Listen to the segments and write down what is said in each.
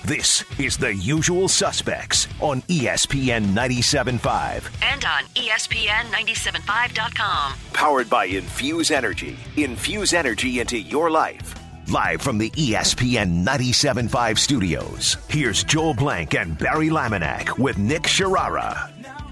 This is The Usual Suspects on ESPN 97.5. And on ESPN975.com. Powered by Infuse Energy. Infuse energy into your life. Live from the ESPN 97.5 studios, here's Joel Blank and Barry Laminack with Nick Sharara.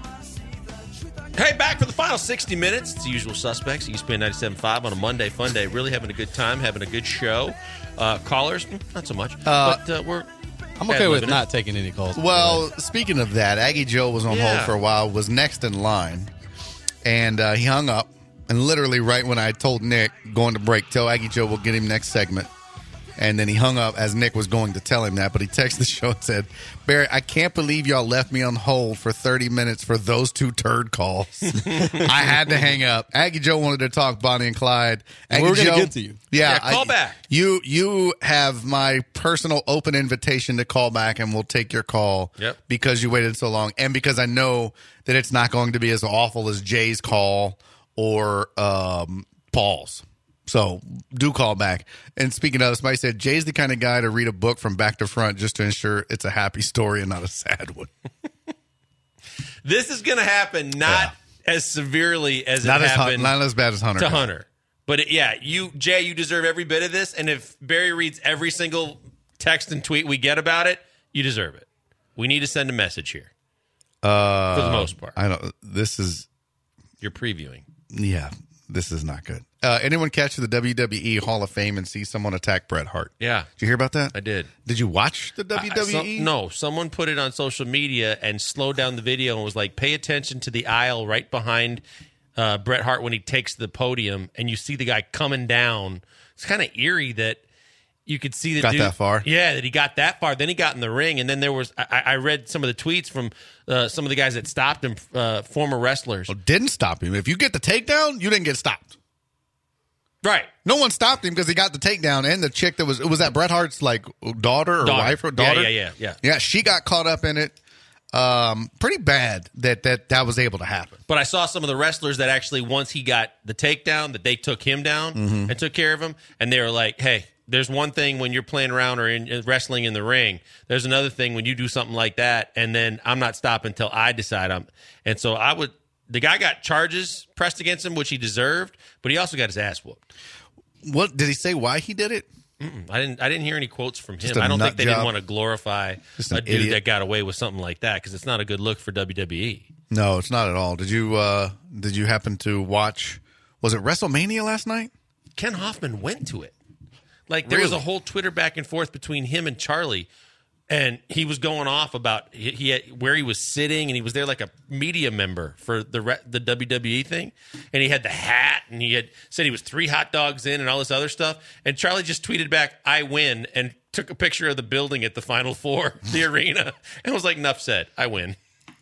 Hey, back for the final 60 minutes. It's The Usual Suspects, ESPN 97.5 on a Monday, fun day. Really having a good time, having a good show. Callers, not so much. But I'm okay with not taking any calls. Well, speaking of that, Aggie Joe was on hold for a while, was next in line, and he hung up. And literally right when I told Nick, going to break, tell Aggie Joe we'll get him next segment. And then he hung up as Nick was going to tell him that. But he texted the show and said, Barry, I can't believe y'all left me on hold for 30 minutes for those two turd calls. I had to hang up. Aggie Joe wanted to talk Bonnie and Clyde. Aggie We're going Joe, to get to you. Yeah, call back. You have my personal open invitation to call back, and we'll take your call because you waited so long. And because I know that it's not going to be as awful as Jay's call or Paul's. So do call back. And speaking of, somebody said Jay's the kind of guy to read a book from back to front just to ensure it's a happy story and not a sad one. This is going to happen not as severely as not it happened. Not as bad as Hunter. To Hunter. But Jay, you deserve every bit of this. And if Barry reads every single text and tweet we get about it, you deserve it. We need to send a message here. For the most part. You're previewing. Yeah, this is not good. Anyone catch the WWE Hall of Fame and see someone attack Bret Hart? Yeah. Did you hear about that? I did. Did you watch the WWE? No. Someone put it on social media and slowed down the video and was like, pay attention to the aisle right behind Bret Hart when he takes the podium, and you see the guy coming down. It's kind of eerie that you could see the dude. Got that far? Yeah, that he got that far. Then he got in the ring, and then there was I read some of the tweets from some of the guys that stopped him, former wrestlers. Well, didn't stop him. If you get the takedown, you didn't get stopped. Right. No one stopped him because he got the takedown, and the chick that was that Bret Hart's like daughter or wife or daughter? Yeah. Yeah, she got caught up in it. Pretty bad that was able to happen. But I saw some of the wrestlers that actually, once he got the takedown, that they took him down and took care of him, and they were like, hey, there's one thing when you're playing around or in wrestling in the ring. There's another thing when you do something like that, and then I'm not stopping until I decide I'm. And so the guy got charges pressed against him, which he deserved, but he also got his ass whooped. What did he say? Why he did it? I didn't hear any quotes from him. I don't think they didn't want to glorify a dude that got away with something like that, because it's not a good look for WWE. No, it's not at all. Did you happen to watch? Was it WrestleMania last night? Ken Hoffman went to it. Like, there was a whole Twitter back and forth between him and Charlie, and he was going off about where he was sitting, and he was there like a media member for the WWE thing, and he had the hat, and he had said he was 3 hot dogs in and all this other stuff, and Charlie just tweeted back, I win, and took a picture of the building at the Final Four, the arena, and was like, enough said, I win.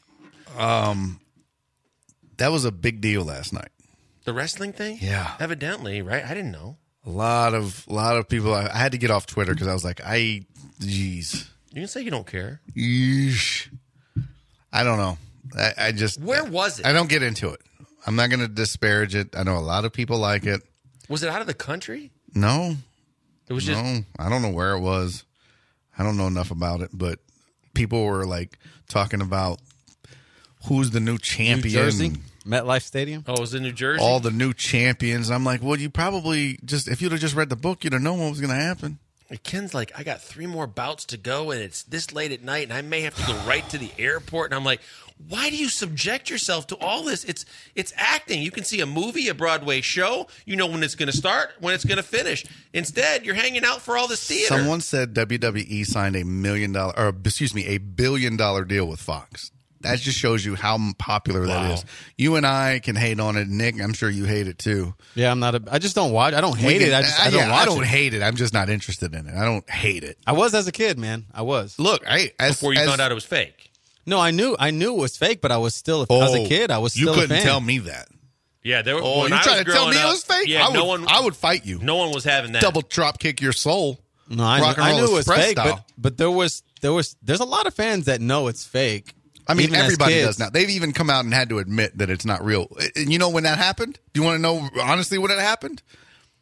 That was a big deal last night. The wrestling thing? Yeah. Evidently, right? I didn't know. A lot of people. I had to get off Twitter because I was like, geez. You can say you don't care. Yeesh. I don't know. I just. Where was it? I don't get into it. I'm not going to disparage it. I know a lot of people like it. Was it out of the country? No. It was just. No, I don't know where it was. I don't know enough about it, but people were like talking about who's the new champion. New Jersey? MetLife Stadium? Oh, it was in New Jersey? All the new champions. I'm like, well, you probably if you'd have just read the book, you'd have known what was going to happen. Ken's like, I got 3 more bouts to go, and it's this late at night, and I may have to go right to the airport. And I'm like, why do you subject yourself to all this? It's acting. You can see a movie, a Broadway show. You know when it's going to start, when it's going to finish. Instead, you're hanging out for all this theater. Someone said WWE signed a $1 billion deal with Fox. That just shows you how popular that is. You and I can hate on it. Nick, I'm sure you hate it too. Yeah, I just don't watch. I don't hate it. I don't hate it. I'm just not interested in it. I don't hate it. I was as a kid, man. I was. Look, before you found out it was fake. No, I knew it was fake, but I was still as a kid. I was still a fan. You couldn't tell me that. Yeah, there. Oh, you trying to tell me it was fake? Yeah, I would fight you. No one was having that. Double drop kick your soul. No, I knew it was fake, but there's a lot of fans that know it's fake. I mean, everybody does now. They've even come out and had to admit that it's not real. And you know when that happened? Do you want to know honestly when it happened?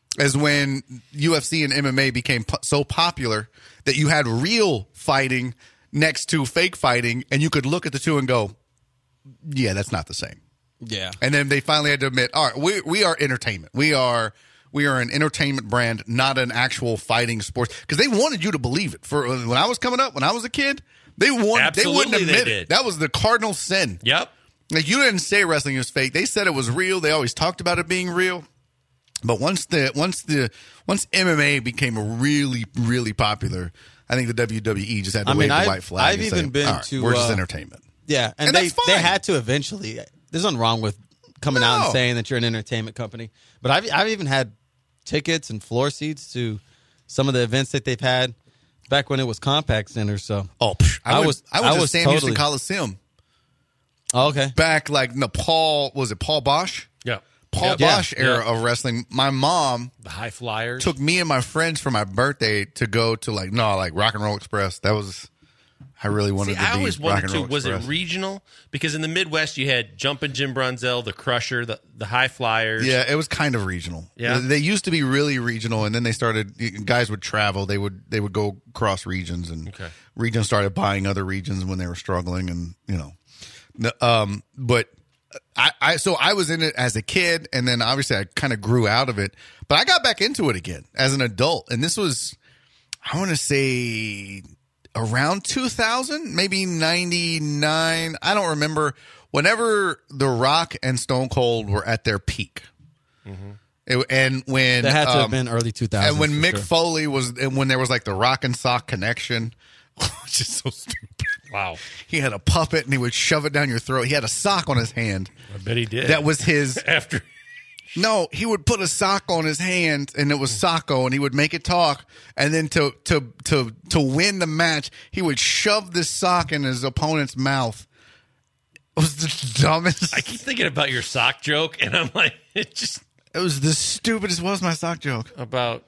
is when UFC and MMA became so popular that you had real fighting next to fake fighting, and you could look at the two and go, yeah, that's not the same. Yeah. And then they finally had to admit, all right, we are entertainment. We are an entertainment brand, not an actual fighting sport. Because they wanted you to believe it. For when I was coming up, when I was a kid, they wouldn't admit it. That was the cardinal sin. Yep. Like, you didn't say wrestling was fake. They said it was real. They always talked about it being real. But once MMA became really, really popular, I think the WWE just had to wave the white flag. I've even been to. We're just entertainment. Yeah, and they had to eventually. There's nothing wrong with coming out and saying that you're an entertainment company. But I've even had tickets and floor seats to some of the events that they've had back when it was Compact Center. So I was to Sam Houston Coliseum. Oh, okay. Back Paul Bosch? Yeah. Paul Bosch era of wrestling. My mom, the High Flyers, took me and my friends for my birthday to go to Rock and Roll Express. That was, I really wanted to be. I always Rock wondered and Roll too, was Express. it regional? Because in the Midwest you had Jumpin' Jim Brunzell, the Crusher, the High Flyers. Yeah, it was kind of regional. Yeah. They used to be really regional, and then they started. Guys would travel. They would go across regions, and regions started buying other regions when they were struggling, and but. So I was in it as a kid, and then obviously I kind of grew out of it. But I got back into it again as an adult, and this was, I want to say, around 2000, maybe 99. I don't remember. Whenever The Rock and Stone Cold were at their peak, and when that had to have been early 2000s, and when Mick Foley was, and when there was like the Rock and Sock connection, which is so stupid. Wow. He had a puppet and he would shove it down your throat. He had a sock on his hand. I bet he did. That was his. After. No, he would put a sock on his hand and it was Socko, and he would make it talk. And then to win the match, he would shove this sock in his opponent's mouth. It was the dumbest. I keep thinking about your sock joke, and I'm like, it was the stupidest. What was my sock joke? About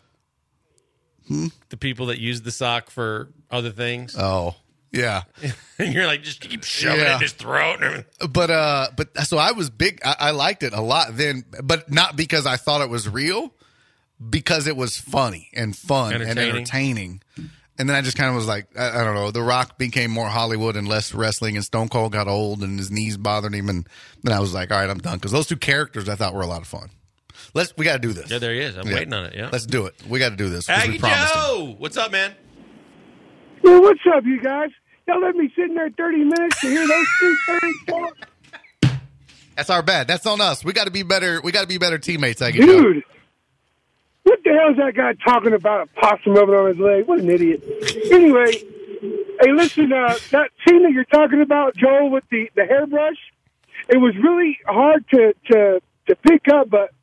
the people that use the sock for other things. Oh. Yeah. And you're like, just keep shoving it in his throat. But so I was big. I liked it a lot then, but not because I thought it was real, because it was funny and fun and entertaining. And then I just kind of was like, I don't know. The Rock became more Hollywood and less wrestling, and Stone Cold got old and his knees bothered him. And then I was like, all right, I'm done. Because those two characters I thought were a lot of fun. We got to do this. Yeah, there he is. I'm waiting on it. Yeah. Let's do it. We got to do this. Aggie Joe! What's up, man? Well, what's up, you guys? Y'all let me sit in there 30 minutes to hear those two things talk. That's our bad. That's on us. We got to be better. We got to be better teammates, Aggie Dude, Joe. What the hell is that guy talking about? A possum rubbing on his leg? What an idiot. Anyway, hey, listen, that scene that you're talking about, Joel, with the hairbrush, it was really hard to pick up, but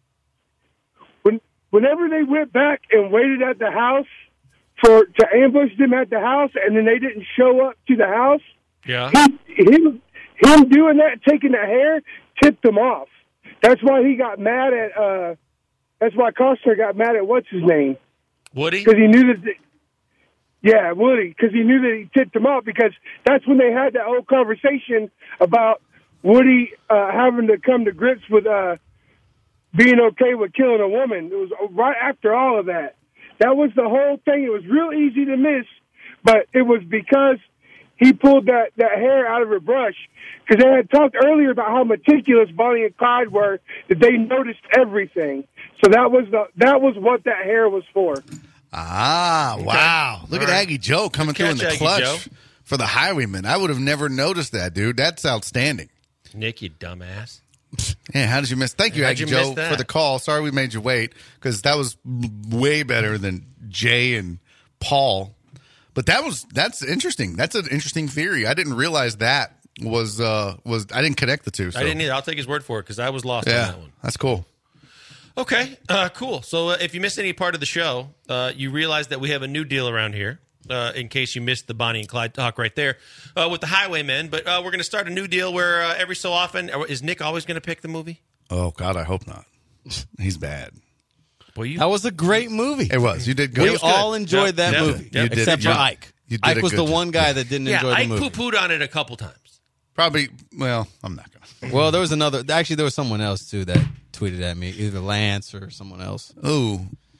whenever they went back and waited at the house to ambush them at the house, and then they didn't show up to the house. Yeah. Him doing that, taking the hair, tipped them off. That's why he got mad at. That's why Costner got mad at what's his name, Woody, because he knew that. Woody, because he knew that he tipped him off, because that's when they had that whole conversation about Woody having to come to grips with being okay with killing a woman. It was right after all of that. That was the whole thing. It was real easy to miss, but it was because he pulled that hair out of her brush. Because they had talked earlier about how meticulous Bonnie and Clyde were, that they noticed everything. So that was what that hair was for. Ah, wow. Look at Aggie Joe coming through in the clutch for the Highwaymen. I would have never noticed that, dude. That's outstanding. Nick, you dumbass. Yeah, how did you miss? Thank you, Aggie Joe, for the call. Sorry we made you wait, because that was way better than Jay and Paul. But that's interesting. That's an interesting theory. I didn't realize that was I didn't connect the two. So. I didn't either. I'll take his word for it, because I was lost on that one. That's cool. Okay, cool. So if you missed any part of the show, you realize that we have a new deal around here. In case you missed the Bonnie and Clyde talk right there with the Highwaymen. But we're going to start a new deal where every so often, is Nick always going to pick the movie? Oh, God, I hope not. He's bad. Boy, that was a great movie. It was. You did good. We all enjoyed that movie, except for Ike. Ike was the one guy that didn't enjoy the movie. Ike poo-pooed on it a couple times. Probably, well, I'm not going to. Well, there was someone else, too, that tweeted at me, either Lance or someone else. Ooh.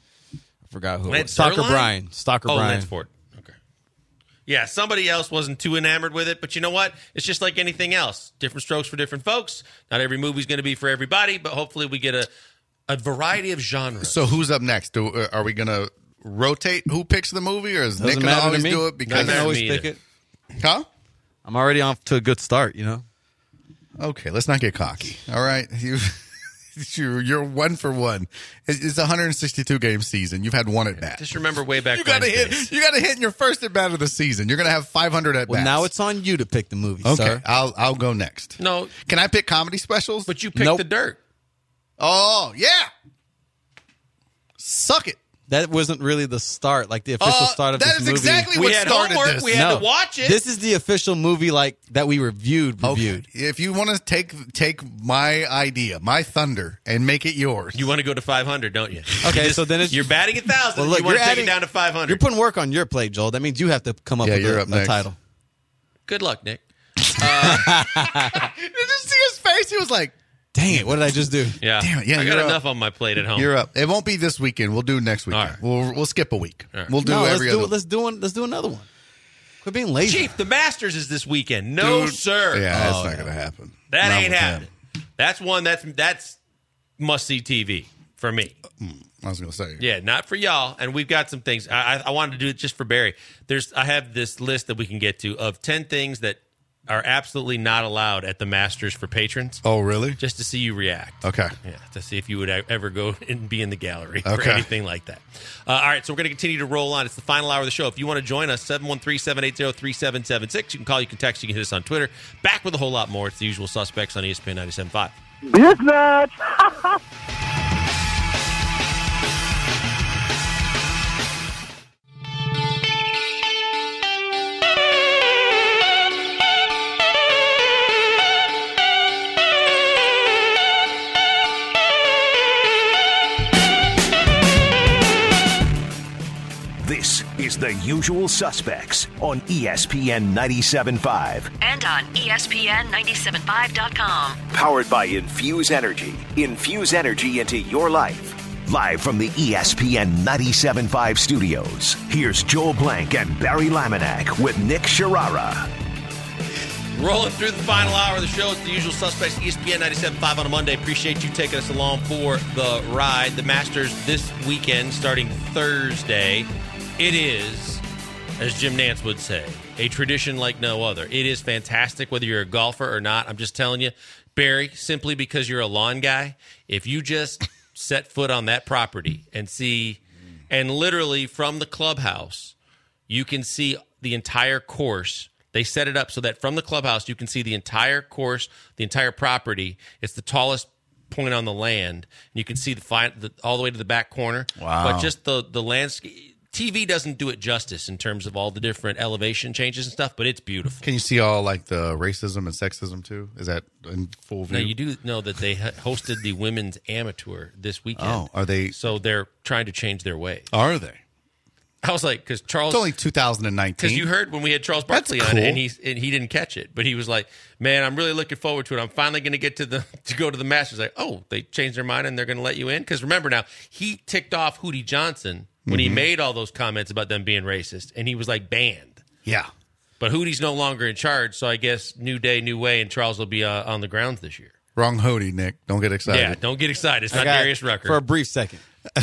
Forgot who. Lance Stalker Zierlein? Brian. Stalker Brian. Lance Ford. Okay. Yeah, somebody else wasn't too enamored with it, but you know what? It's just like anything else. Different strokes for different folks. Not every movie's going to be for everybody, but hopefully we get a variety of genres. So who's up next? Are we going to rotate who picks the movie, or is Doesn't Nick going to matter to always me. do it? I Because can always me pick either. it. Huh? I'm already off to a good start, you know? Okay, let's not get cocky. All right, you're 1 for 1. It's a 162 game season. You've had one at bat. Just remember way back You got to Wednesdays. hit. You got to hit in your first at bat of the season. You're going to have 500 at bats. Well, now it's on you to pick the movie, okay. sir. I'll go next. No, Can I pick comedy specials? but you picked Nope. the dirt. Oh yeah, suck it. That wasn't really the start, like the official start of that this is movie. exactly We what had started homework. this. We had to watch it. This is the official movie like that we reviewed. Okay. If you want to take my idea, my thunder, and make it yours, You want to go to 500, don't you? Okay, You so then it's- you're batting 1,000. Well, look, you want you're to take adding- it down to 500. You're putting work on your plate, Joel. That means you have to come up Yeah, with you're a up next. title. Good luck, Nick. Did you see his face? He was like, Dang it! What did I just do? Yeah, Damn it, yeah, I got you're enough on my plate at home. "You're up." It won't be this weekend. We'll do it next weekend. All right. We'll skip a week. All right. We'll do No, every other. let's do another one. Quit being lazy. Chief, the Masters is this weekend. No, Dude, sir. Yeah, that's not going to happen. That Not ain't with happening. him. That's one that's must see TV for me. I was going to say. Yeah, not for y'all. And we've got some things. I wanted to do it just for Barry. I have this list that we can get to of 10 things that are absolutely not allowed at the Masters for patrons. Oh, really? Just to see you react. Okay. Yeah, to see if you would ever go and be in the gallery for Okay. anything like that. All right, so we're going to continue to roll on. It's the final hour of the show. If you want to join us, 713-780-3776. You can call, you can text, you can hit us on Twitter. Back with a whole lot more. It's the usual suspects on ESPN 97.5. Business. This is The Usual Suspects on ESPN 97.5. And on ESPN975.com. Powered by Infuse Energy. Infuse energy into your life. Live from the ESPN 97.5 studios, here's Joel Blank and Barry Laminack with Nick Sharara. Rolling through the final hour of the show. It's the usual suspects, ESPN 97.5 on a Monday. Appreciate you taking us along for the ride. The Masters this weekend, starting Thursday. It is, as Jim Nantz would say, a tradition like no other. It is fantastic whether you're a golfer or not. I'm just telling you, Barry, simply because you're a lawn guy, if you just set foot on that property and see, and literally from the clubhouse, you can see the entire course. They set it up so that from the clubhouse, you can see the entire course, the entire property. It's the tallest point on the land. And you can see all the way to the back corner. Wow. But just the landscape. TV doesn't do it justice in terms of all the different elevation changes and stuff, but it's beautiful. Can you see all like the racism and sexism too? Is that in full view? Now, you do know that they hosted the women's amateur this weekend. Oh, are they? So they're trying to change their ways. Are they? I was like, because Charles. It's only 2019. Because you heard when we had Charles Barkley That's on it, cool. and he didn't catch it, but he was like, "Man, I'm really looking forward to it. I'm finally going to get to go to the Masters." Like, oh, they changed their mind and they're going to let you in. Because remember now, he ticked off Hootie Johnson when he made all those comments about them being racist, and he was like banned. Yeah. But Hootie's no longer in charge, so I guess new day, new way, and Charles will be on the grounds this year. Wrong hoodie, Nick. Don't get excited. Yeah, don't get excited. It's I not got- Darius Rucker. For a brief second.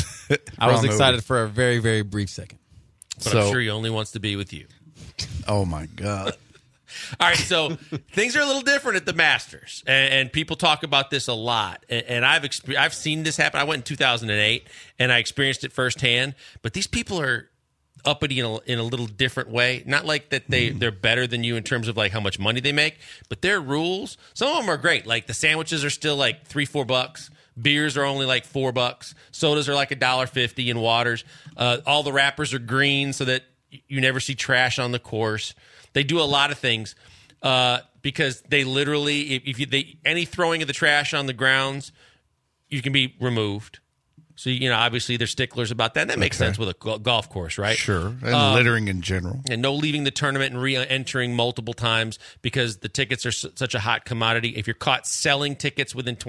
I was Wrong excited movie. for a very, very brief second. but I'm sure he only wants to be with you. Oh my God. All right, so things are a little different at the Masters, and people talk about this a lot. And I've seen this happen. I went in 2008, and I experienced it firsthand. But these people are uppity in a little different way. Not like that they're better than you in terms of like how much money they make, but their rules. Some of them are great. Like the sandwiches are still like $3-4. Beers are only like $4. Sodas are like $1.50 in waters. All the wrappers are green so that you never see trash on the course. They do a lot of things because they literally, any throwing of the trash on the grounds, you can be removed. So, obviously they're sticklers about that. And that makes sense with a golf course, right? Sure. And littering in general. And no leaving the tournament and re-entering multiple times because the tickets are such a hot commodity. If you're caught selling tickets within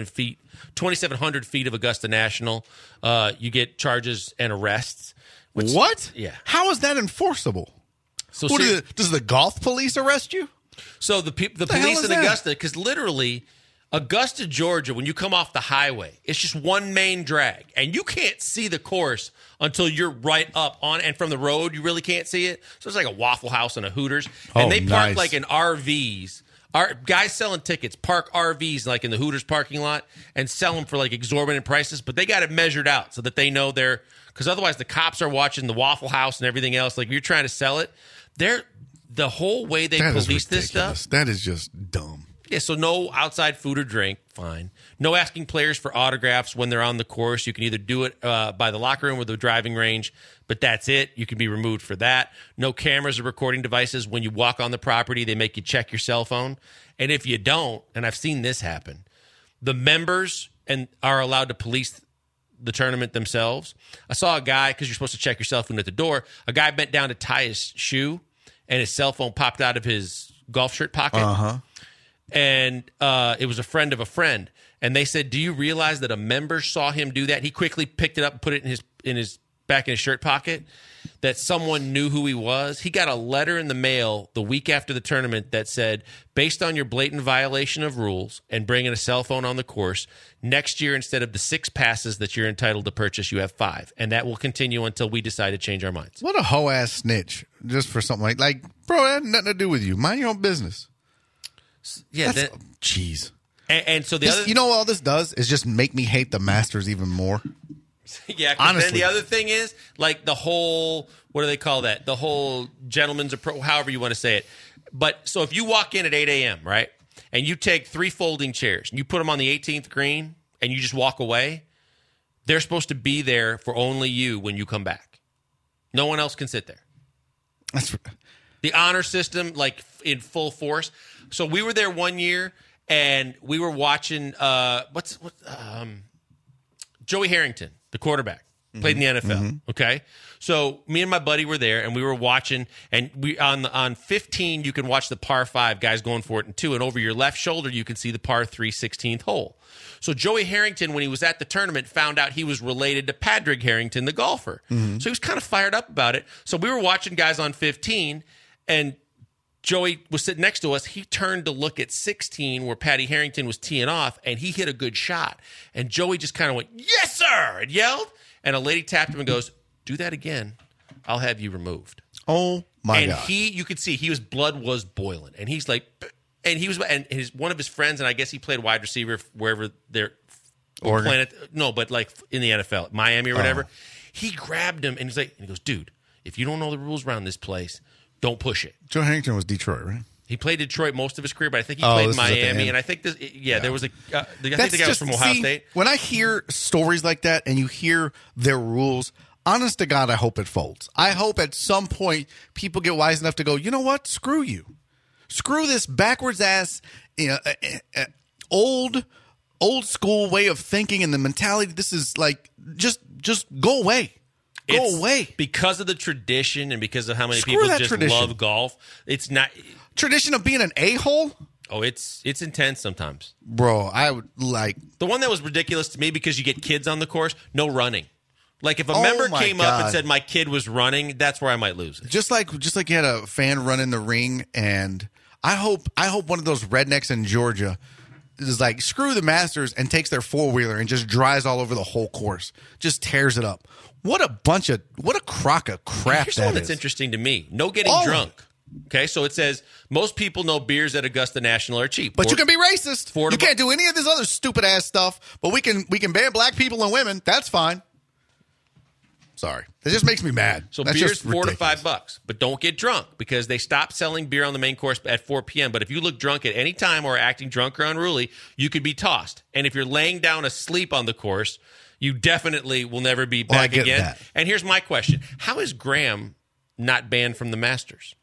2,700 feet of Augusta National, you get charges and arrests. What? Yeah. How is that enforceable? So does the golf police arrest you? So the police in Augusta, because literally Augusta, Georgia, when you come off the highway, it's just one main drag, and you can't see the course until you're right up on, and from the road, you really can't see it. So it's like a Waffle House and a Hooters, and they park like in RVs. Our guys selling tickets park RVs like in the Hooters parking lot and sell them for like exorbitant prices, but they got it measured out so that they know because otherwise the cops are watching the Waffle House and everything else. Like if you're trying to sell it, the whole way they police this stuff. That is just dumb. Yeah, so no outside food or drink, fine. No asking players for autographs when they're on the course. You can either do it by the locker room or the driving range, but that's it. You can be removed for that. No cameras or recording devices. When you walk on the property, they make you check your cell phone. And if you don't, and I've seen this happen, the members are allowed to police the tournament themselves. I saw a guy, because you're supposed to check your cell phone at the door, a guy bent down to tie his shoe, and his cell phone popped out of his golf shirt pocket. Uh-huh. And it was a friend of a friend, and they said, "Do you realize that a member saw him do that?" He quickly picked it up and put it in his back in his shirt pocket. That someone knew who he was. He got a letter in the mail the week after the tournament that said, "Based on your blatant violation of rules and bringing a cell phone on the course, next year instead of the 6 passes that you're entitled to purchase, you have 5, and that will continue until we decide to change our minds." What a hoe ass snitch! Just for something like, bro, that had nothing to do with you. Mind your own business. Yeah, jeez. And so all this does is just make me hate the Masters even more. Yeah, honestly. Then the other thing is like the whole, what do they call that? The whole gentleman's approach, however you want to say it. But so if you walk in at 8 a.m., right, and you take 3 folding chairs and you put them on the 18th green and you just walk away, they're supposed to be there for only you when you come back. No one else can sit there. That's the honor system, like in full force. So we were there one year, and we were watching Joey Harrington, the quarterback, played in the NFL. Mm-hmm. Okay, so me and my buddy were there, and we were watching. And we on 15, you can watch the par 5 guys going for it in 2, and over your left shoulder, you can see the par 3 16th hole. So Joey Harrington, when he was at the tournament, found out he was related to Padraig Harrington, the golfer. Mm-hmm. So he was kind of fired up about it. So we were watching guys on 15, and Joey was sitting next to us. He turned to look at 16 where Patty Harrington was teeing off, and he hit a good shot. And Joey just kind of went, "Yes, sir," and yelled. And a lady tapped him and goes, "Do that again, I'll have you removed." Oh, my God. And you could see blood was boiling. And he's like, and he was, and one of his friends, and I guess he played wide receiver wherever they're playing. No, but like in the NFL, Miami or whatever. He grabbed him and he's like, and he goes, "Dude, if you don't know the rules around this place, don't push it." Joe Harrington was Detroit, right? He played Detroit most of his career, but I think he played in Miami. And I think there was I think the guy was from Ohio State. When I hear stories like that and you hear their rules, honest to God, I hope it folds. I hope at some point people get wise enough to go, you know what? Screw you. Screw this backwards ass, old school way of thinking and the mentality. This is like, just go away. Go away. Because of the tradition and because of how many people just love golf. It's not tradition of being an a-hole. Oh, it's intense sometimes. Bro, I would like the one that was ridiculous to me because you get kids on the course, no running. Like if a member came up and said my kid was running, that's where I might lose it. Just like you had a fan run in the ring, and I hope one of those rednecks in Georgia is like, screw the Masters and takes their 4-wheeler and just drives all over the whole course. Just tears it up. What a crock of crap Here's one that's interesting to me. No getting drunk. Okay, so it says most people know beers at Augusta National are cheap. But you can be racist. You can't do any of this other stupid ass stuff, but we can ban black people and women. That's fine. Sorry. It just makes me mad. So beer's $4 to $5, but don't get drunk because they stopped selling beer on the main course at 4 p.m. But if you look drunk at any time or acting drunk or unruly, you could be tossed. And if you're laying down asleep on the course, you definitely will never be back again. That. And here's my question. How is Graham not banned from the Masters?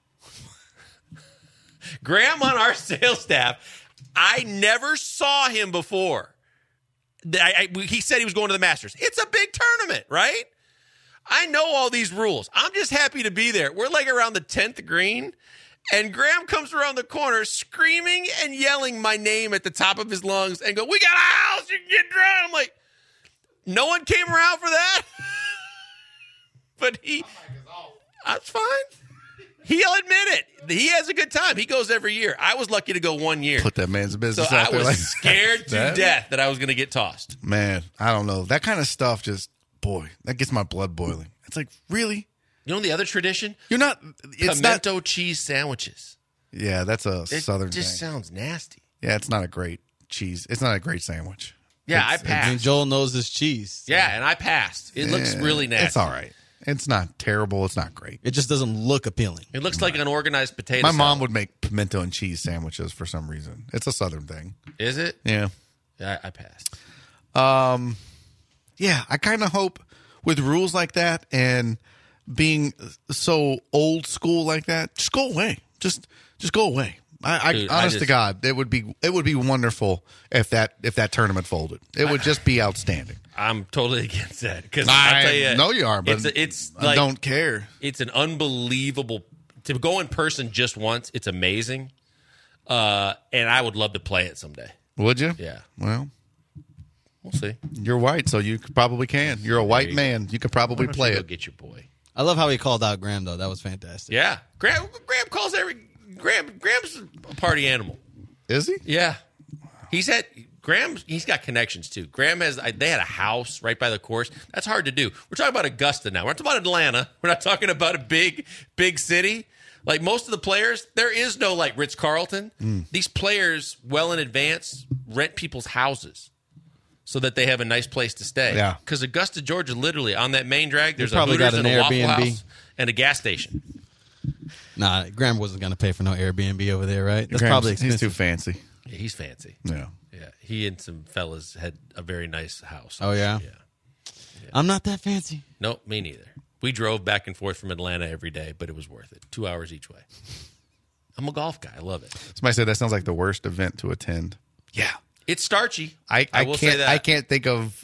Graham on our sales staff, I never saw him before. He said he was going to the Masters. It's a big tournament, right? I know all these rules. I'm just happy to be there. We're like around the 10th green, and Graham comes around the corner screaming and yelling my name at the top of his lungs and go, "We got a house, you can get drunk." I'm like, no one came around for that? But that's fine. He'll admit it. He has a good time. He goes every year. I was lucky to go 1 year. Put that man's business so out there. I was scared to death that I was going to get tossed. Man, I don't know. That kind of stuff just, boy, that gets my blood boiling. It's like, really? You know the other tradition? It's pimento cheese sandwiches. Yeah, that's a Southern thing. It just thing. sounds nasty. Yeah, it's not a great cheese. It's not a great sandwich. Yeah, I passed. I mean, Joel knows his cheese. So. Yeah, and I passed. It looks really nasty. It's all right. It's not terrible. It's not great. It just doesn't look appealing. It looks like an organized potato My salad. mom would make pimento and cheese sandwiches for some reason. It's a Southern thing. Is it? Yeah. I passed. Yeah, I kind of hope with rules like that and being so old school like that, just go away. Just go away. Dude, honest to God, it would be wonderful if that tournament folded. It would just be outstanding. I'm totally against that because I tell you, know you are, but it's I don't care. It's an unbelievable to go in person just once. It's amazing, and I would love to play it someday. Would you? Yeah. Well, we'll see. You're white, so you probably can. You're a white man. You could probably play it. Get your boy. I love how he called out Graham though. That was fantastic. Yeah, Graham calls Graham's a party animal. Is he? Yeah, he's got connections too. They had a house right by the course. That's hard to do. We're talking about Augusta now. We're not talking about Atlanta. We're not talking about a big city. Like most of the players, there is no like Ritz-Carlton. These players, well in advance, rent people's houses so that they have a nice place to stay. Yeah. Because Augusta, Georgia, literally on that main drag, there's a probably Hooters got and an a Waffle Airbnb. House and a gas station. Nah, Graham wasn't going to pay for no Airbnb over there, right? That's probably expensive. He's too fancy. Yeah, he's fancy. Yeah. Yeah, he and some fellas had a very nice house. Oh, yeah? Yeah. I'm not that fancy. Nope, me neither. We drove back and forth from Atlanta every day, but it was worth it. 2 hours each way. I'm a golf guy. I love it. Somebody said that sounds like the worst event to attend. Yeah. It's starchy. I will can't, say that. I can't think of,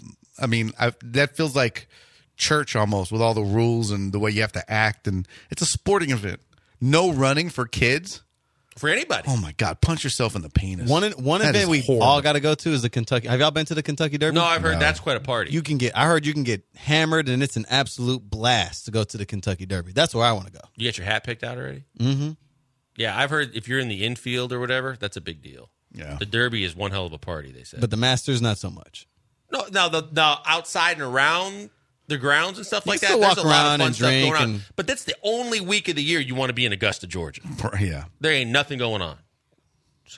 that feels like church almost with all the rules and the way you have to act. And it's a sporting event. No running for kids. For anybody. Oh, my God. Punch yourself in the penis. One That event is we horrible. all got to go to is the Kentucky. Have y'all been to the Kentucky Derby? No, I've heard that's quite a party. I heard you can get hammered, and it's an absolute blast to go to the Kentucky Derby. That's where I want to go. You got your hat picked out already? Mm-hmm. Yeah, I've heard if you're in the infield or whatever, that's a big deal. Yeah. The Derby is one hell of a party, they said. But the Masters, not so much. No, the outside and around the grounds and stuff like that, still there's walk a lot around of fun and stuff going drink on. and- But that's the only week of the year you want to be in Augusta, Georgia. Yeah. There ain't nothing going on. So,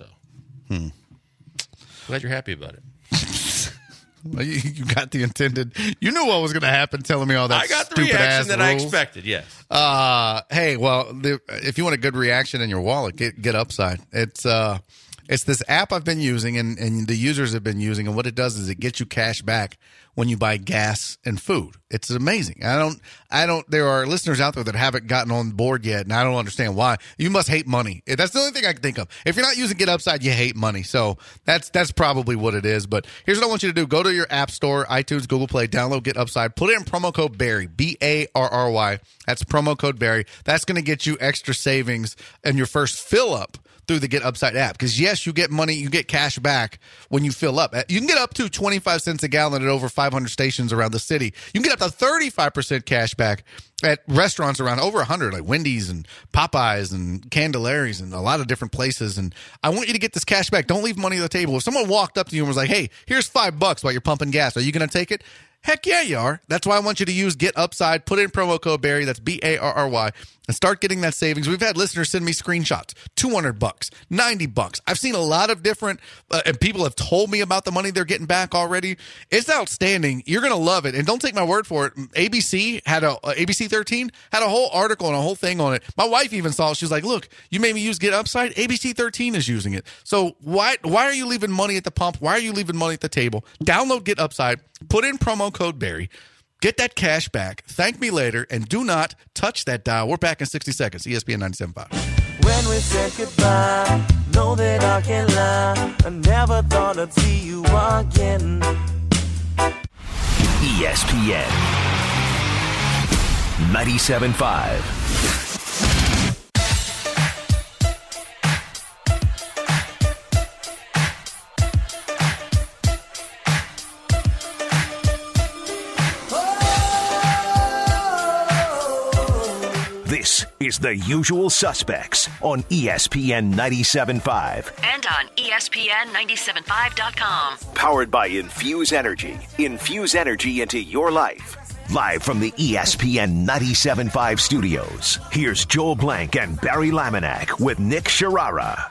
glad you're happy about it. Well, you got the intended. You knew what was going to happen telling me all that I got the stupid reaction ass that I rules. expected, yes. Hey, well, if you want a good reaction in your wallet, get Upside. It's this app I've been using and the users have been using, and what it does is it gets you cash back when you buy gas and food. It's amazing. There are listeners out there that haven't gotten on board yet, and I don't understand why. You must hate money. That's the only thing I can think of. If you're not using Get Upside, you hate money. So that's probably what it is. But here's what I want you to do. Go to your App Store, iTunes, Google Play, download Get Upside, put in promo code Barry, BARRY. That's promo code Barry. That's going to get you extra savings in your first fill up through the Get Upside app. Because, yes, you get money, you get cash back when you fill up. You can get up to 25 cents a gallon at over 500 stations around the city. You can get up to 35% cash back at restaurants around over 100, like Wendy's and Popeyes and Candelari's and a lot of different places. And I want you to get this cash back. Don't leave money on the table. If someone walked up to you and was like, hey, here's $5 while you're pumping gas, are you going to take it? Heck yeah, you are. That's why I want you to use Get Upside. Put in promo code Barry. That's BARRY. And start getting that savings. We've had listeners send me screenshots. $200, $90. I've seen a lot of different, and people have told me about the money they're getting back already. It's outstanding. You're going to love it. And don't take my word for it. ABC 13 had a whole article and a whole thing on it. My wife even saw it. She was like, look, you made me use Get Upside. ABC 13 is using it. So why are you leaving money at the pump? Why are you leaving money at the table? Download Get Upside. Put in promo code Barry. Get that cash back. Thank me later. And do not touch that dial. We're back in 60 seconds. ESPN 97.5. When we said goodbye, know that I can't lie. I never thought I'd see you again. ESPN 97.5. This is The Usual Suspects on ESPN 97.5. And on ESPN975.com. Powered by Infuse Energy. Infuse energy into your life. Live from the ESPN 97.5 studios, here's Joel Blank and Barry Laminack with Nick Sharara.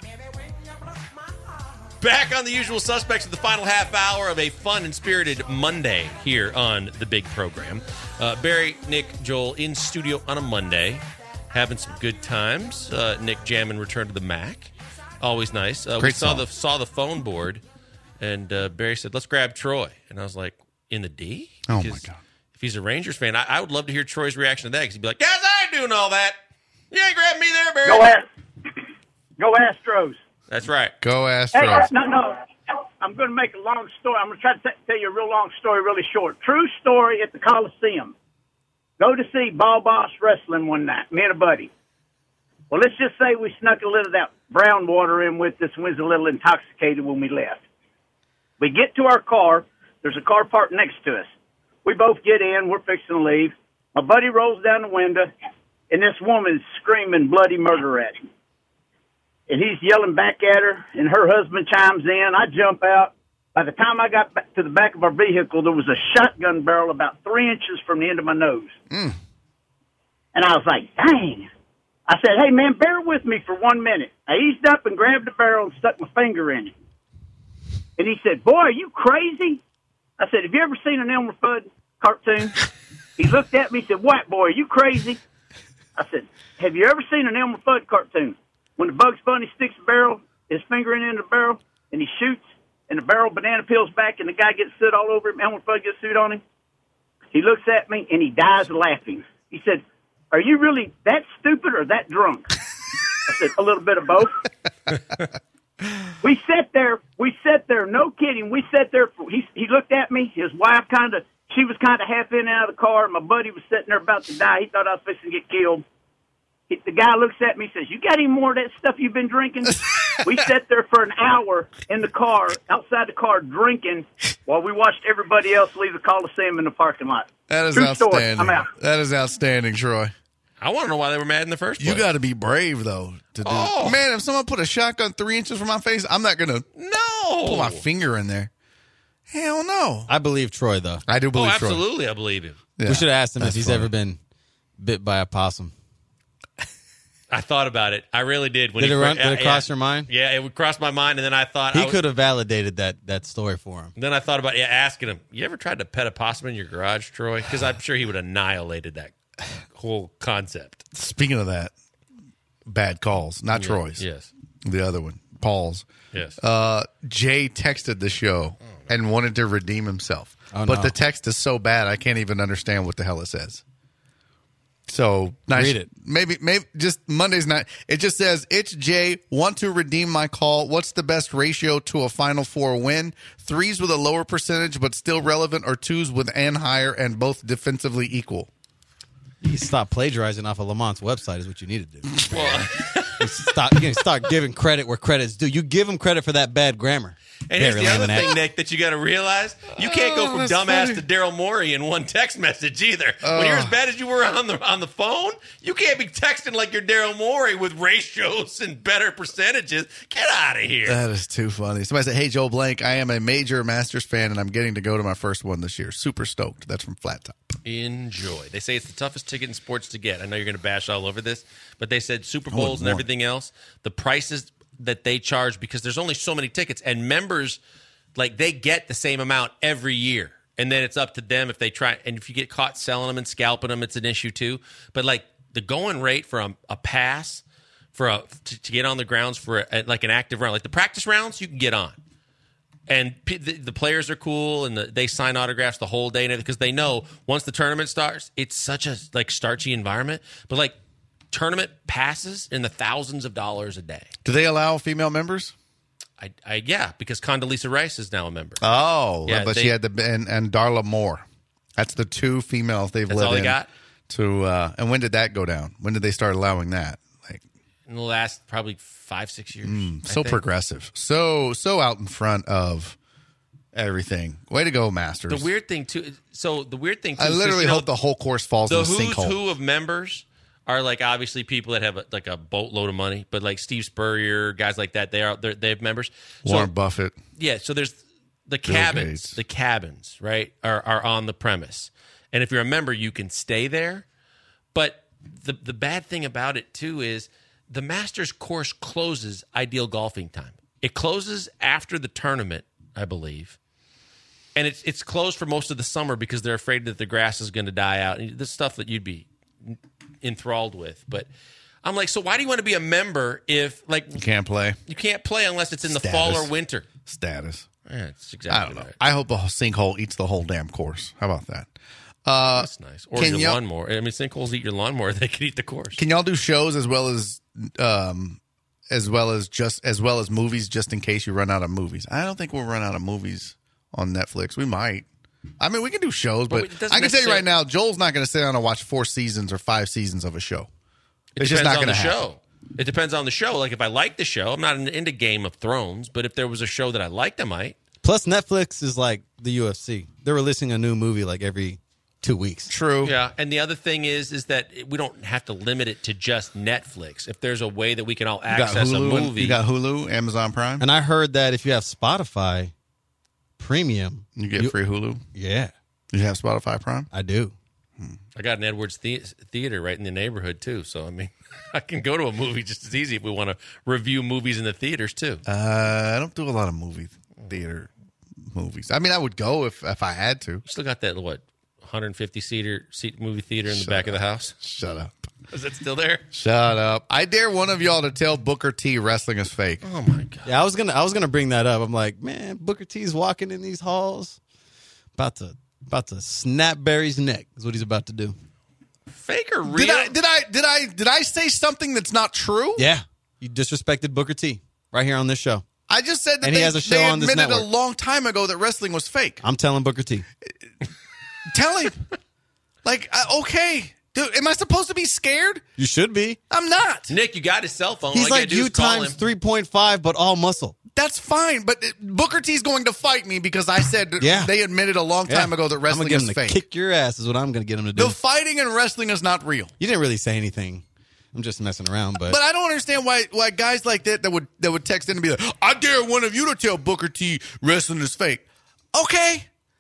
Back on The Usual Suspects of the final half hour of a fun and spirited Monday here on the big program. Barry, Nick, Joel in studio on a Monday, having some good times. Nick jamming Return to the Mac. Always nice. We saw the phone board, and Barry said, let's grab Troy. And I was like, in the D? Oh, my God. If he's a Rangers fan, I would love to hear Troy's reaction to that, because he'd be like, yes, I ain't doing all that. You ain't grabbing me there, Barry. Go Astros. That's right. Go Astros. Hey, no. I'm going to make a long story. I'm going to try to tell you a real long story really short. True story at the Coliseum. Go to see Ball Boss Wrestling one night, me and a buddy. Well, let's just say we snuck a little of that brown water in with us and was a little intoxicated when we left. We get to our car. There's a car parked next to us. We both get in. We're fixing to leave. My buddy rolls down the window, and this woman's screaming bloody murder at him. And he's yelling back at her, and her husband chimes in. I jump out. By the time I got back to the back of our vehicle, there was a shotgun barrel about 3 inches from the end of my nose. And I was like, dang. I said, hey, man, bear with me for 1 minute. I eased up and grabbed the barrel and stuck my finger in it. And he said, boy, are you crazy? I said, have you ever seen an Elmer Fudd cartoon? He looked at me and said, what, boy, are you crazy? I said, have you ever seen an Elmer Fudd cartoon? When the Bugs Bunny sticks the barrel, his finger in the barrel, and he shoots, and the barrel banana peels back, and the guy gets soot all over him, Elmer Fudd gets soot on him. He looks at me, and he dies laughing. He said, are you really that stupid or that drunk? I said, a little bit of both. We sat there, no kidding. We sat there, he looked at me, his wife she was kind of half in and out of the car. My buddy was sitting there about to die. He thought I was fixing to get killed. The guy looks at me and says, you got any more of that stuff you've been drinking? We sat there for an hour in the car, outside the car, drinking, while we watched everybody else leave the Coliseum in the parking lot. That is True outstanding. Story. I'm out. That is outstanding, Troy. I want to know why they were mad in the first place. You got to be brave, though, to do. Oh. Man, if someone put a shotgun 3 inches from my face, I'm not going to pull my finger in there. Hell no. I believe Troy, though. I do believe Troy. Absolutely, I believe him. Yeah, we should have asked him if he's funny. ever been bit by a possum. I thought about it. I really did. Did it cross your mind? Yeah, it would cross my mind, and then I thought he could have validated that story for him. Then I thought about asking him, you ever tried to pet a possum in your garage, Troy? Because I'm sure he would have annihilated that whole concept. Speaking of that, bad calls. Not Troy's. Yes. The other one, Paul's. Yes. Jay texted the show and wanted to redeem himself. Oh, but no. the text is so bad, I can't even understand what the hell it says. So nice. Read it. Maybe just Monday's night. It just says, it's Jay. Want to redeem my call. What's the best ratio to a Final Four win? 3s with a lower percentage but still relevant, or 2s with an higher and both defensively equal? You stop plagiarizing off of Lamont's website is what you need to do. You start giving credit where credit's due. You give him credit for that bad grammar. And here's Barry the other Laminack. thing, Nick, that you got to realize. You can't go from that's dumbass funny. to Daryl Morey in one text message either. When you're as bad as you were on the phone, you can't be texting like you're Daryl Morey with ratios and better percentages. Get out of here. That is too funny. Somebody said, hey, Joe Blank, I am a major Masters fan, and I'm getting to go to my first one this year. Super stoked. That's from Flat Top. Enjoy. They say it's the toughest ticket in sports to get. I know you're going to bash all over this, but they said Super Bowls and everything else, the prices that they charge, because there's only so many tickets, and members, like, they get the same amount every year. And then it's up to them if they try. And if you get caught selling them and scalping them, it's an issue too. But, like, the going rate for a pass to get on the grounds for like an active round, like the practice rounds, you can get on. And the players are cool, and they sign autographs the whole day, because they know once the tournament starts, it's such a starchy environment. But like tournament passes in the thousands of dollars a day. Do they allow female members? Yeah, because Condoleezza Rice is now a member. Oh, Yeah, but she had and Darla Moore. That's the 2 females they've That's let all they in. got? And when did that go down? When did they start allowing that? Like in the last probably 5-6 years. so progressive, so out in front of everything. Way to go, Masters. The weird thing too. I literally hope the whole course falls in the a who's sinkhole. who of members are like obviously people that have like a boatload of money, but like Steve Spurrier, guys like that, they have members. Warren Buffett. Yeah, so there's the Bill cabins. Gates. The cabins, right, are on the premise. And if you're a member, you can stay there. But the bad thing about it too is the Masters course closes ideal golfing time. It closes after the tournament, I believe. And it's closed for most of the summer because they're afraid that the grass is going to die out. And this stuff that you'd be enthralled with. But I'm like, so why do you want to be a member if like You can't play. you can't play unless it's in the Status. fall or winter? Status. Yeah, it's exactly I don't know. right. I hope a sinkhole eats the whole damn course. How about that? That's nice. Or can your y'all- lawnmower. I mean, sinkholes eat your lawnmower. They can eat the course. Can y'all do shows as well as movies, just in case you run out of movies? I don't think we'll run out of movies on Netflix. We might. I mean, we can do shows, but it doesn't I can tell you right necessarily- now, Joel's not going to sit down and watch 4 seasons or 5 seasons of a show. It's just depends not on going the to happen. show. It depends on the show. Like if I like the show, I'm not into Game of Thrones, but if there was a show that I liked, I might. Plus, Netflix is like the UFC. They're releasing a new movie like every 2 weeks. True. Yeah, and the other thing is that we don't have to limit it to just Netflix. If there's a way that we can all You got access a Hulu. movie, You got Hulu, Amazon Prime. And I heard that if you have Spotify Premium, You get free Hulu. Yeah, You have Spotify Prime. I do. I got an Edwards Theater right in the neighborhood too. So I mean, I can go to a movie just as easy if we want to review movies in the theaters too. I don't do a lot of movie theater movies. I mean, I would go if I had to. You still got that 150 seat movie theater in the back of the house? Shut up. Is it still there? Shut up. I dare one of y'all to tell Booker T wrestling is fake. Oh my god! Yeah, I was gonna bring that up. I'm like, man, Booker T's walking in these halls, about to snap Barry's neck. Is what he's about to do. Fake or real? Did I say something that's not true? Yeah, you disrespected Booker T right here on this show. I just said that And he has a show on this admitted a network. long time ago that wrestling was fake. I'm telling Booker T. Tell him. Okay. Dude, am I supposed to be scared? You should be. I'm not. Nick, you got his cell phone. He's All you like gotta do you is call times him. 3.5, but all muscle. That's fine, but Booker T's going to fight me because I said that Yeah. they admitted a long time ago that wrestling I'm gonna is get him fake. to kick your ass is what I'm going to get him to do. The fighting and wrestling is not real. You didn't really say anything. I'm just messing around, but But I don't understand why guys like that would text in and be like, I dare one of you to tell Booker T wrestling is fake. Okay.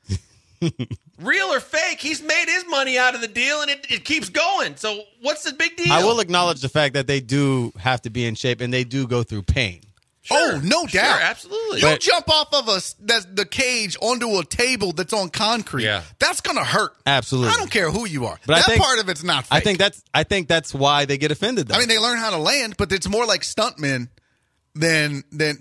Real or fake, he's made his money out of the deal, and it keeps going. So what's the big deal? I will acknowledge the fact that they do have to be in shape and they do go through pain. Oh, no doubt. Sure, absolutely. You jump off of the cage onto a table that's on concrete. Yeah. That's going to hurt. Absolutely. I don't care who you are. But I that think- part of it's not fake. I think that's why they get offended. Though. I mean, they learn how to land, but it's more like stuntmen than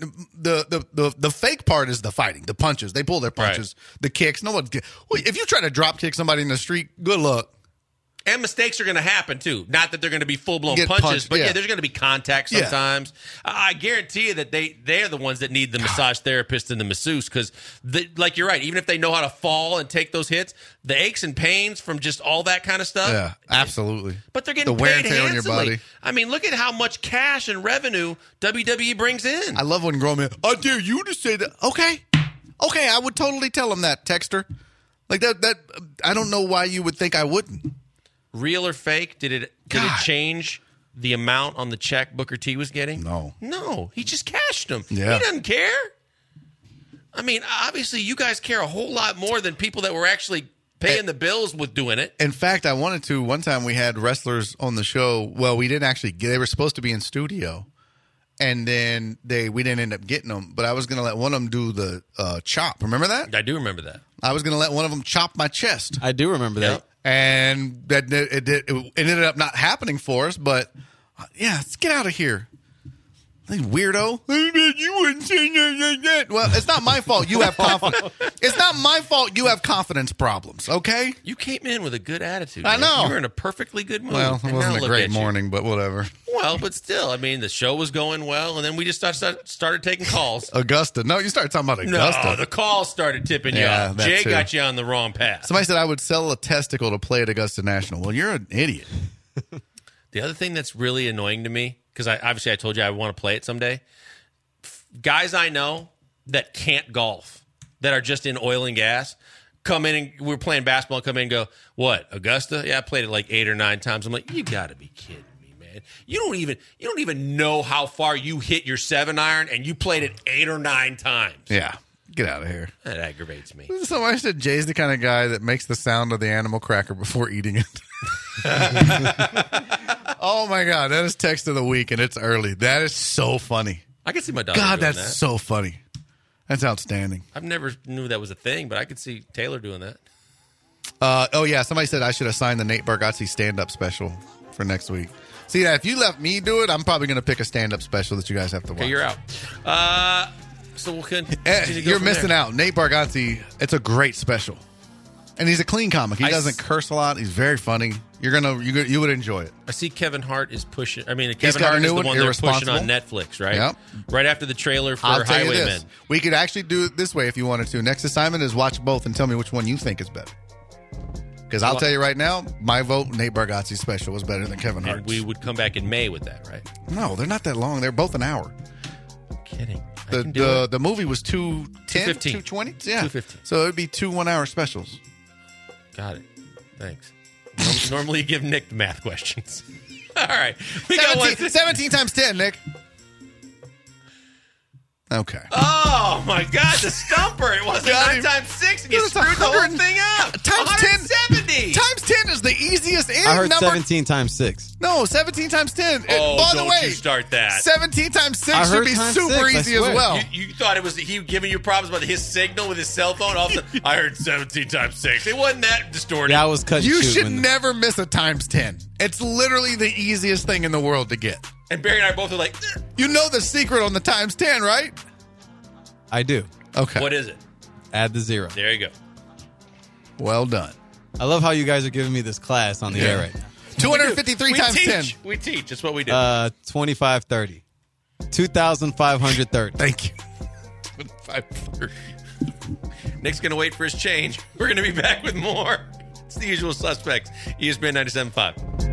the fake part is the fighting, the punches. They pull their punches, the kicks. No one. If you try to drop kick somebody in the street, good luck. And mistakes are going to happen, too. Not that they're going to be full-blown Get punches, punched, but yeah. there's going to be contact Yeah. sometimes. I guarantee you that they're the ones that need the massage therapist and the masseuse because, like you're right, even if they know how to fall and take those hits, the aches and pains from just all that kind of stuff. Yeah, absolutely. But they're getting the wear and paid tear on your handsomely. body. I mean, look at how much cash and revenue WWE brings in. I love when grown men, I dare you to say that. Okay, I would totally tell them that, Texter. Like that. I don't know why you would think I wouldn't. Real or fake? Did it change the amount on the check Booker T was getting? No. He just cashed them. Yeah. He doesn't care. I mean, obviously, you guys care a whole lot more than people that were actually paying the bills with doing it. In fact, I wanted to. One time we had wrestlers on the show. Well, we didn't actually. They were supposed to be in studio, and then we didn't end up getting them. But I was going to let one of them do the chop. Remember that? I do remember that. I was going to let one of them chop my chest. I do remember that. And that it ended up not happening for us, but yeah, let's get out of here. Weirdo. You wouldn't say that. Well, it's not my fault you have confidence. It's not my fault you have confidence problems, okay? You came in with a good attitude. I know. You were in a perfectly good mood. Well, it wasn't a great morning, but whatever. Well, but still, I mean, the show was going well, and then we just started taking calls. Augusta. No, you started talking about Augusta. No, the calls started tipping you off. Jay got you on the wrong path. Somebody said I would sell a testicle to play at Augusta National. Well, you're an idiot. The other thing that's really annoying to me, because obviously I told you I want to play it someday, guys I know that can't golf, that are just in oil and gas, come in and we're playing basketball, come in and go, what, Augusta? Yeah, I played it like 8 or 9 times. I'm like, you got to be kidding me, man. You don't even know how far you hit your 7-iron, and you played it 8 or 9 times. Yeah. Get out of here. That aggravates me. Somebody said Jay's the kind of guy that makes the sound of the animal cracker before eating it. Oh, my God. That is text of the week, and it's early. That is so funny. I can see my daughter God, doing that's that. so funny. That's outstanding. I've never knew that was a thing, but I could see Taylor doing that. Oh, yeah. Somebody said I should assign the Nate Bargatze stand-up special for next week. See, if you let me do it, I'm probably going to pick a stand-up special that you guys have to watch. Okay, you're out. So we'll you're missing out. Nate Bargatze, it's a great special. And he's a clean comic. He doesn't curse a lot. He's very funny. You would enjoy it. I see Kevin Hart is pushing. I mean, Kevin Hart is the one they're pushing on Netflix, right? Yep. Right after the trailer for I'll tell you Highwaymen. this. We could actually do it this way if you wanted to. Next assignment is watch both and tell me which one you think is better. Because I'll tell you right now, my vote, Nate Bargatze's special was better than Kevin Hart's. And we would come back in May with that, right? No, they're not that long. They're both an hour. I'm kidding. The movie was 210, 220? Yeah. 215. So it would be 2 1-hour specials. Got it. Thanks. Normally you give Nick the math questions. All right. We 17 times 10, Nick. Okay. Oh, my God. The stumper. It wasn't 9 times 6, and you screwed the whole thing up. Times 170. Times 10 is the easiest I heard number. 17 times 6. No, 17 times 10. Oh, by the don't way, you start that. 17 times 6 I should heard be times super 6, I easy as swear. well. You thought it was he giving you problems about his signal with his cell phone? All of a sudden, I heard 17 times 6. It wasn't that distorted. Yeah, I was cutting You shoot should when never miss a times 10. It's literally the easiest thing in the world to get. And Barry and I both are like, You know the secret on the times 10, right? I do. Okay. what is it? Add the 0. There you go. Well done. I love how you guys are giving me this class on the air right now. 253 We times teach. 10. We teach. That's what we do. 2530. 2,530. Thank you. 5:30. Nick's going to wait for his change. We're going to be back with more. It's the usual suspects. ESPN 97.5.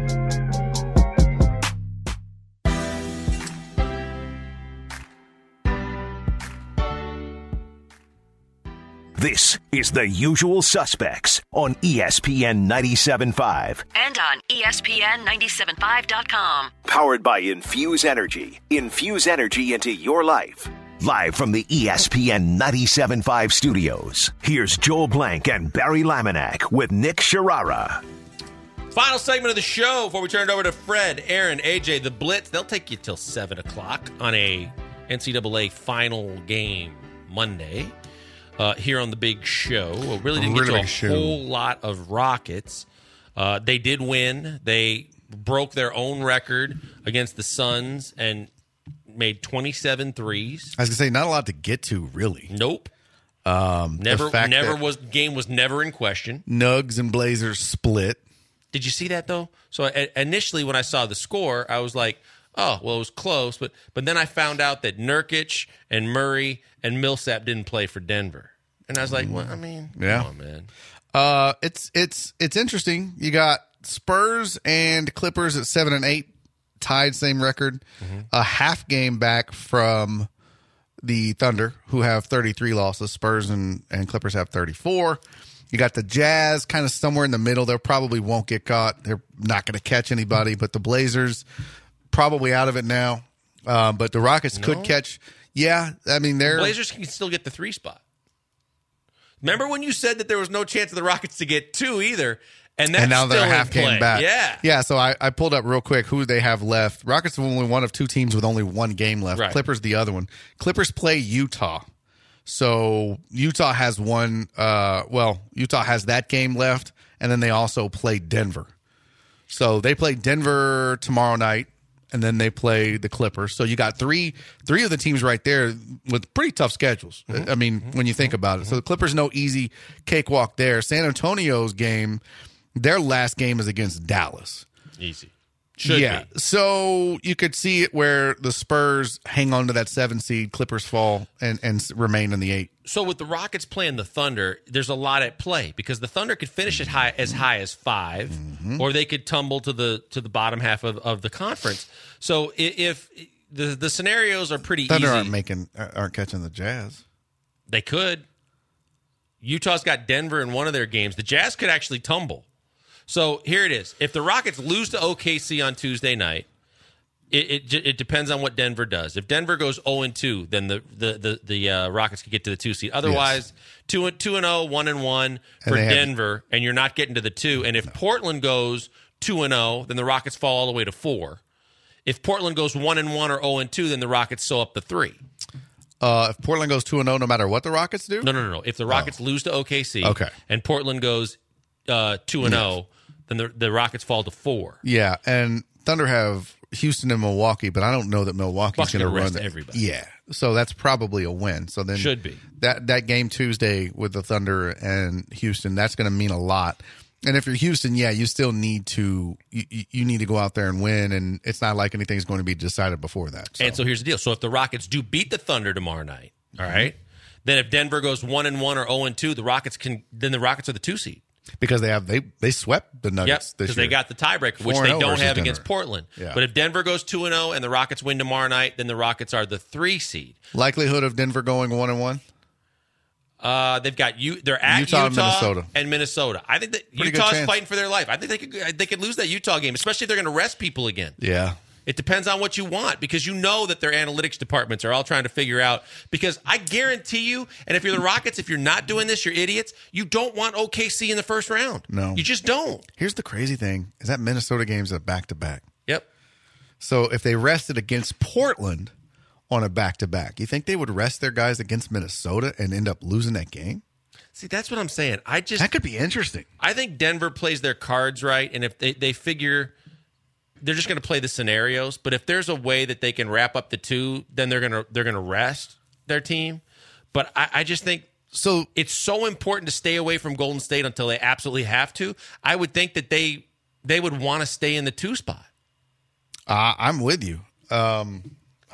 This is The Usual Suspects on ESPN 97.5. And on ESPN975.com. Powered by Infuse Energy. Infuse energy into your life. Live from the ESPN 97.5 studios, here's Joel Blank and Barry Laminack with Nick Sharara. Final segment of the show before we turn it over to Fred, Aaron, AJ, the Blitz. They'll take you till 7 o'clock on a NCAA final game Monday. Here on the big show. Well, really didn't get to a whole lot of Rockets. They did win. They broke their own record against the Suns and made 27 threes. I was going to say, not a lot to get to, really. Nope. Game was never in question. Nugs and Blazers split. Did you see that, though? So initially when I saw the score, I was like, oh, well, it was close. But then I found out that Nurkic and Murray and Millsap didn't play for Denver. And I was like, well, I mean, come on, man. It's interesting. You got Spurs and Clippers at 7 and 8, tied same record. Mm-hmm. A half game back from the Thunder, who have 33 losses. Spurs and Clippers have 34. You got the Jazz kind of somewhere in the middle. They probably won't get caught. They're not going to catch anybody. But the Blazers probably out of it now. But the Rockets could catch. Yeah, I mean, the Blazers can still get the 3 spot. Remember when you said that there was no chance of the Rockets to get 2 either, and now they're half game back. Yeah. So I pulled up real quick who they have left. Rockets are only one of 2 teams with only 1 game left. Right. Clippers the other one. Clippers play Utah. So Utah has one. Utah has that game left, and then they also play Denver. So they play Denver tomorrow night. and then they play the Clippers. So you got three of the teams right there with pretty tough schedules. I mean, when you think about it. So the Clippers, no easy cakewalk there. San Antonio's game, their last game is against Dallas. Easy. Should be. So you could see it where the Spurs hang on to that 7 seed, Clippers fall and remain in the 8. So with the Rockets playing the Thunder, there's a lot at play because the Thunder could finish it high as 5, or they could tumble to the bottom half of the conference. So if the scenarios are pretty Thunder easy. aren't catching the Jazz. They could. Utah's got Denver in one of their games. The Jazz could actually tumble. So here it is. If the Rockets lose to OKC on Tuesday night, it depends on what Denver does. If Denver goes 0-2, then the Rockets could get to the 2 seed. Otherwise, 2-0, 1-1 for Denver, and you're not getting to the 2. And if Portland goes 2-0, then the Rockets fall all the way to 4. If Portland goes 1-1 or 0-2, then the Rockets sew up the 3. If Portland goes 2-0, no matter what the Rockets do? No. If the Rockets lose to OKC, and Portland goes 2-0, then the Rockets fall to 4. Yeah, and Thunder have Houston and Milwaukee, but I don't know that Milwaukee's going to run everybody. Yeah, so that's probably a win. So then should be that game Tuesday with the Thunder and Houston. That's going to mean a lot. And if you're Houston, you still need to you need to go out there and win. And it's not like anything's going to be decided before that. So. And so here's the deal. So if the Rockets do beat the Thunder tomorrow night, all right, then if Denver goes 1-1 or 0-2, the Rockets are the 2 seed. Because they swept the Nuggets this year. Because they got the tiebreaker, which they don't have against Portland. Yeah. But if Denver goes 2-0 and the Rockets win tomorrow night, then the Rockets are the 3 seed. Likelihood of Denver going 1-1? They've got they're at Utah and Minnesota. I think that Utah's fighting for their life. I think they could lose that Utah game, especially if they're going to rest people again. Yeah. It depends on what you want because you know that their analytics departments are all trying to figure out. Because I guarantee you, and if you're the Rockets, if you're not doing this, you're idiots. You don't want OKC in the first round. No. You just don't. Here's the crazy thing is that Minnesota game's a back-to-back. Yep. So if they rested against Portland on a back-to-back, you think they would rest their guys against Minnesota and end up losing that game? See, that's what I'm saying. That could be interesting. I think Denver plays their cards right, and if they figure – they're just going to play the scenarios. But if there's a way that they can wrap up the 2, then they're going to rest their team. But I just think so. It's so important to stay away from Golden State until they absolutely have to. I would think that they would want to stay in the 2 spot. I'm with you. And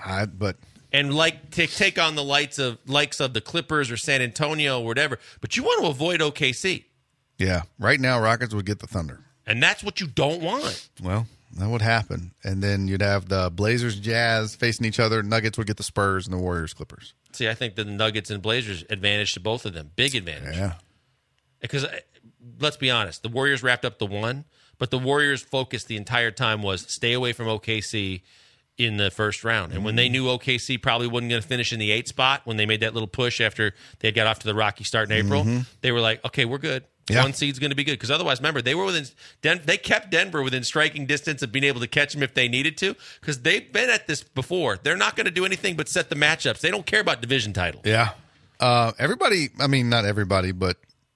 take on the likes of the Clippers or San Antonio or whatever. But you want to avoid OKC. Yeah. Right now, Rockets would get the Thunder. And that's what you don't want. Well, that would happen. And then you'd have the Blazers, Jazz facing each other. Nuggets would get the Spurs and the Warriors, Clippers. See, I think the Nuggets and Blazers advantage to both of them. Big advantage. Yeah. Because let's be honest, the Warriors wrapped up the 1, but the Warriors' focus the entire time was stay away from OKC in the first round. And when they knew OKC probably wasn't going to finish in the 8 spot, when they made that little push after they got off to the rocky start in April, they were like, okay, we're good. Yeah. 1 seed's going to be good because otherwise, remember, they kept Denver within striking distance of being able to catch them if they needed to because they've been at this before. They're not going to do anything but set the matchups. They don't care about division titles. Yeah. Everybody, I mean, not everybody, but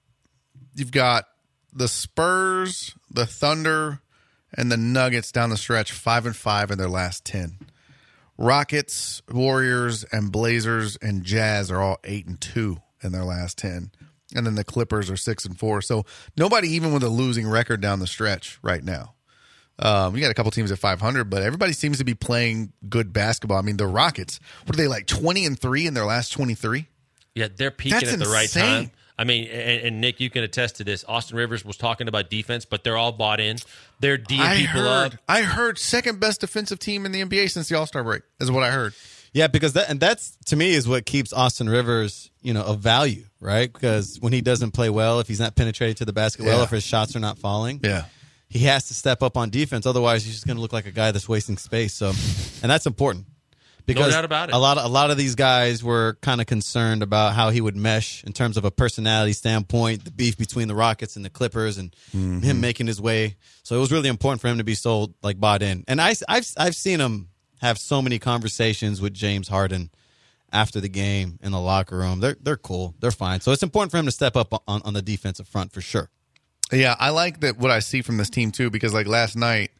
you've got the Spurs, the Thunder, and the Nuggets down the stretch 5-5 in their last 10. Rockets, Warriors, and Blazers and Jazz are all 8-2 in their last 10. And then the Clippers are 6-4. So nobody even with a losing record down the stretch right now. We got a couple teams at 500, but everybody seems to be playing good basketball. I mean, the Rockets, what are they, like 20-3 in their last 23? Yeah, they're peaking That's at the right insane. time. I mean, and Nick, you can attest to this. Austin Rivers was talking about defense, but they're all bought in. They're D'ing people up. I heard second best defensive team in the NBA since the All-Star break is what I heard. Yeah, because that's to me is what keeps Austin Rivers, of value, right? Because when he doesn't play well, if he's not penetrating to the basket well, if his shots are not falling, he has to step up on defense. Otherwise, he's just going to look like a guy that's wasting space. So, and that's important because no doubt about it. A lot of these guys were kind of concerned about how he would mesh in terms of a personality standpoint, the beef between the Rockets and the Clippers, and him making his way. So it was really important for him to be so bought in. And I've seen him have so many conversations with James Harden after the game in the locker room. They're cool. They're fine. So it's important for him to step up on the defensive front for sure. Yeah, I like that what I see from this team too, because like last night,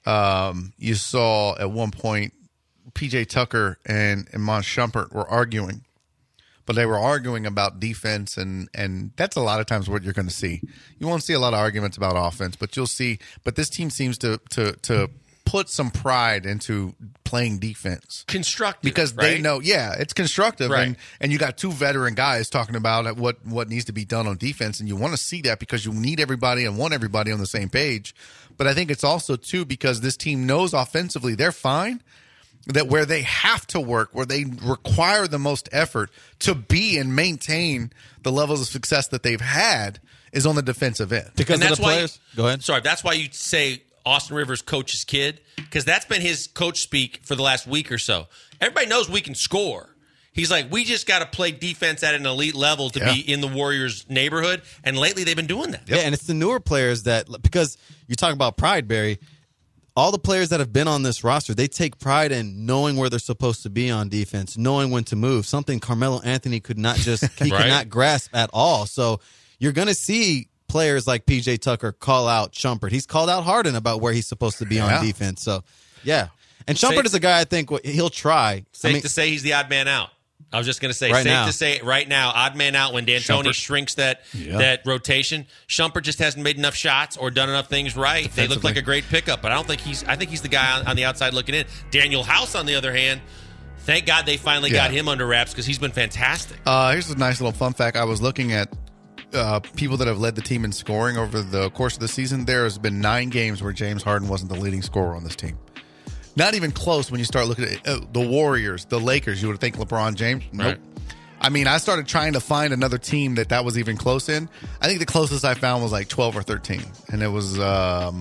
you saw at one point PJ Tucker and Iman Shumpert were arguing. But they were arguing about defense, and that's a lot of times what you're going to see. You won't see a lot of arguments about offense, but you'll see. But this team seems to put some pride into playing defense. Constructive. Because they know, it's constructive. Right. And you got two veteran guys talking about what needs to be done on defense, and you want to see that because you need everybody and want everybody on the same page. But I think it's also, too, because this team knows offensively they're fine, that where they have to work, where they require the most effort to be and maintain the levels of success that they've had is on the defensive end. Because of the players. Go ahead. Sorry, that's why you say Austin Rivers coach's kid, because that's been his coach speak for the last week or so. Everybody knows we can score. He's like, we just got to play defense at an elite level to be in the Warriors' neighborhood, and lately they've been doing that. Yeah, and it's the newer players that, because you talk about pride, Barry, all the players that have been on this roster, they take pride in knowing where they're supposed to be on defense, knowing when to move, something Carmelo Anthony could not could not grasp at all. So you're going to see players like PJ Tucker call out Shumpert. He's called out Harden about where he's supposed to be on defense. So, yeah. And Shumpert is a guy I think he'll try. Safe to say he's the odd man out. I was just going to say, to say right now, odd man out when D'Antoni shrinks that rotation. Shumpert just hasn't made enough shots or done enough things right. They look like a great pickup, but I think he's the guy on the outside looking in. Daniel House, on the other hand, thank God they finally got him under wraps because he's been fantastic. Here's a nice little fun fact. I was looking at people that have led the team in scoring over the course of the season. There has been 9 games where James Harden wasn't the leading scorer on this team. Not even close when you start looking at the Warriors, the Lakers. You would think LeBron James. Nope. Right. I mean, I started trying to find another team that was even close in. I think the closest I found was like 12 or 13. And it was, no,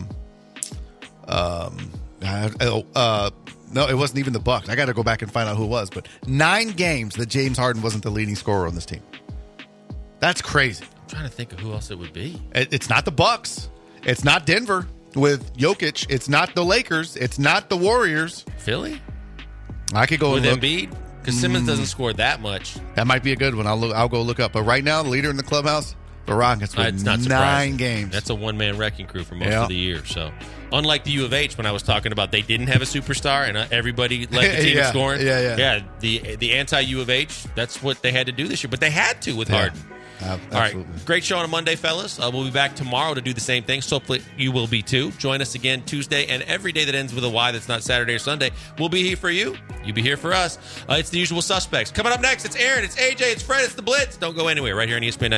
it wasn't even the Bucks. I got to go back and find out who it was. But 9 games that James Harden wasn't the leading scorer on this team. That's crazy. I'm trying to think of who else it would be. It's not the Bucks. It's not Denver with Jokic. It's not the Lakers. It's not the Warriors. Philly? I could go with and look. Embiid? Because Simmons doesn't score that much. That might be a good one. I'll go look up. But right now, the leader in the clubhouse, the Rockets, with 9 games. That's a one-man wrecking crew for most of the year. So, unlike the U of H, when I was talking about they didn't have a superstar and everybody led the team in scoring. Yeah. The anti-U of H, that's what they had to do this year. But they had to with Harden. All right, great show on a Monday, fellas. We'll be back tomorrow to do the same thing. So hopefully you will be too. Join us again Tuesday and every day that ends with a Y that's not Saturday or Sunday. We'll be here for you. You'll be here for us. It's the usual suspects. Coming up next, it's Aaron, it's AJ, it's Fred, it's the Blitz. Don't go anywhere. Right here on ESPN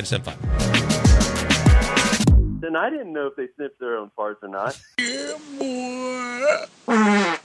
97.5. Then I didn't know if they sniffed their own farts or not. Yeah, boy.